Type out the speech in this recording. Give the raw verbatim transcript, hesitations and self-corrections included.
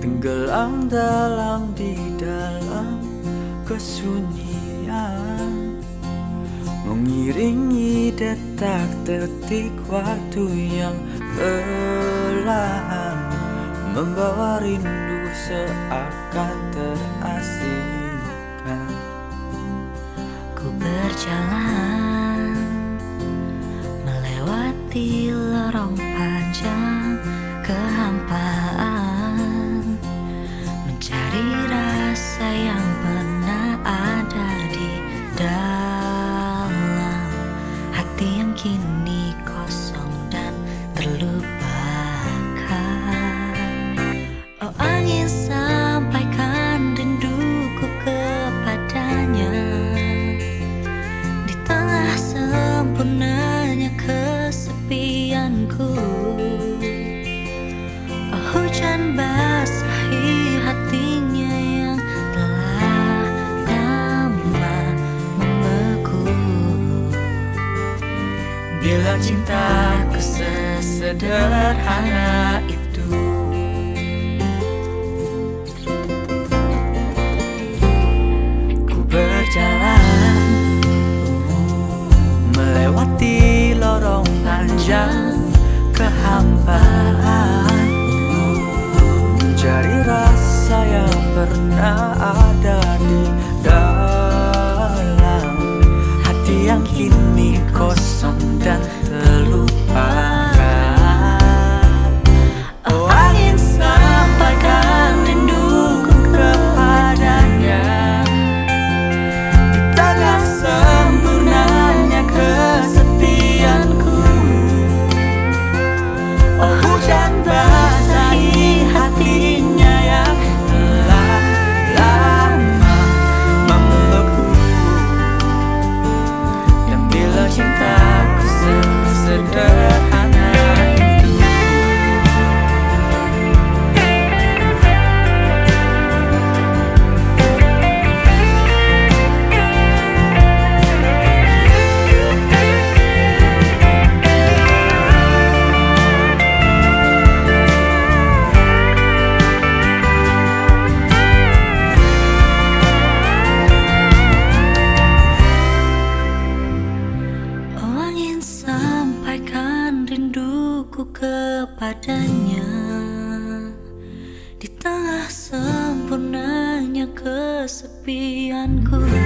tenggelam dalam di dalam kesunyian, mengiringi detak-detik waktu yang perlahan membawa rindu seakan terasingkan. Ku berjalan melewati lorong panjang kehampaan, mencari rasa yang pernah ada di dalam hati yang kini kosong dan terlupakan. Oh angin, sampaikan rinduku kepadanya di tengah sempurnanya kesepianku. Oh hujan, basahi hatinya yang telah lama membeku. Bila cintaku sesederhana itu, ku berjalan melewati lorong panjang kehampaan, mencari rasa yang pernah ada di dalam hati yang kini kosong dan terlupakan. Oh angin, sampaikan rinduku kepadanya di tengah sempurnanya kesepianku. Oh hujan, basahi hatinya yang telah lama membeku. Dan bila cintaku sesederhana itu, Oh angin, sampaikan rinduku kepadanya di tengah sempurnanya kesepianku.